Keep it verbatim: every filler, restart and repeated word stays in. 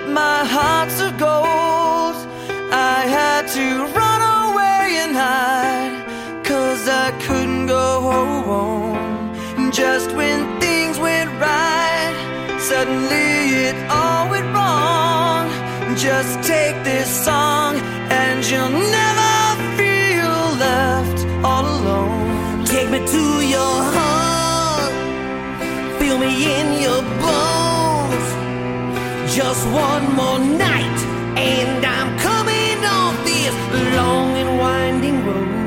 my heart's of gold. I had to run away and hide, 'cause I couldn't go home. Just when things went right, suddenly it all went wrong. Just take this song and you'll never feel left all alone. Take me to your heart, feel me in your bones. Just one more night and I'm coming off this long and winding road.